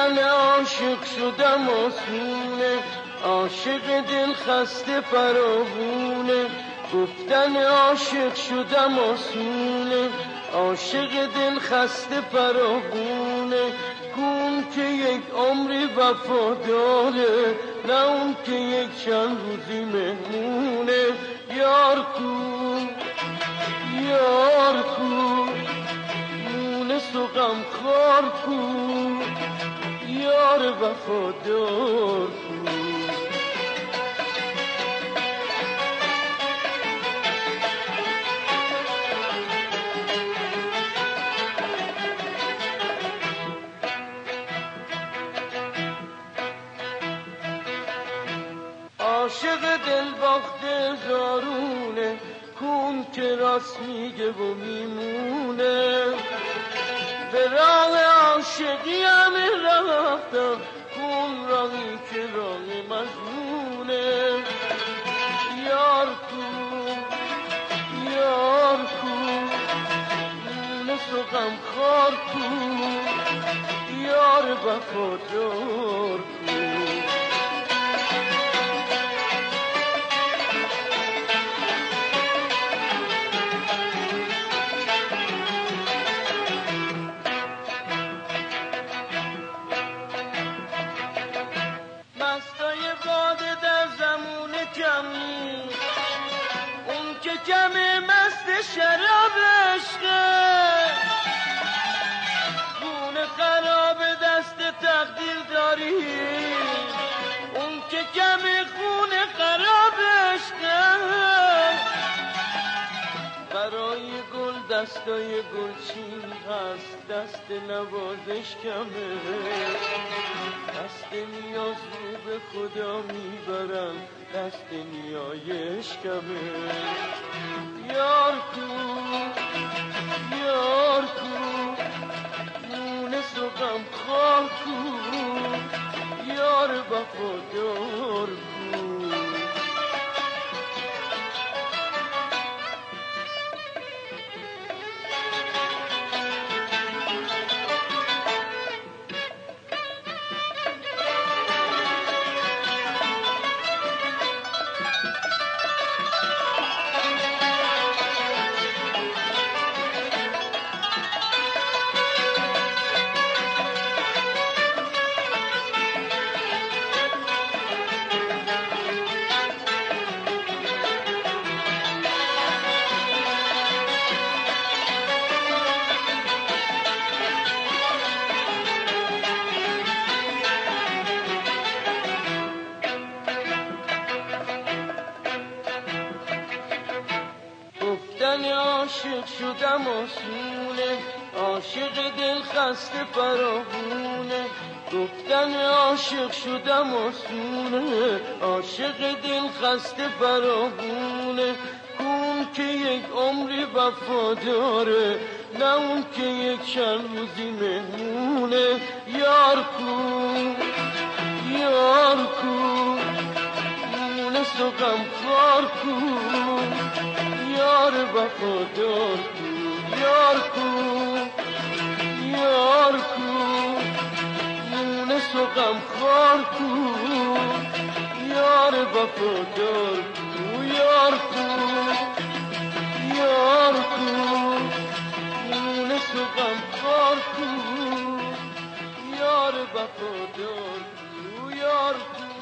گفتن عاشق شدم آسونه، عاشق دل خسته فراوونه. گفتن عاشق شدم آسونه، عاشق دل خسته فراوونه. اون که یک عمری وفاداره، نه اون که یک چند روزی مهمونه. یار کو یار کو، مونس و غمخوار کو، یار وفادار کو. عاشق دل باخته زارونه، کون که راست میگه و میمونه. به راه عاشقی همه رفتم، کون راهی که راه مجنونه. یار کو یار کو، مونس و غمخوار کو، یار وفادار کو. اون که کمی مست شراب عشقه، خونه خراب دست تقدیر داری. اون که کمی خونه خراب عشقه، برای گل دستای گلچین هست، دست نوازش کمه. دست نیاز رو به خدا میبرم، دست نیایش کمه. یار کو یار کو، مونس و غمخوار کو، یار وفادار کو. عاشق شدم آسونه، عاشق دل خسته فراوونه. گفتن عاشق شدم آسونه، عاشق دل خسته فراوونه. اون که یک عمری وفاداره، نه اون که یک چند روزی مهمونه. یار کو یار کو، مونس و غمخوار کو، یار وفادار کو. یار کو یار کو، مونس و غمخوار کو، یار وفادار کو. یار کو یار کو، مونس و غمخوار کو، یار وفادار کو. یار کو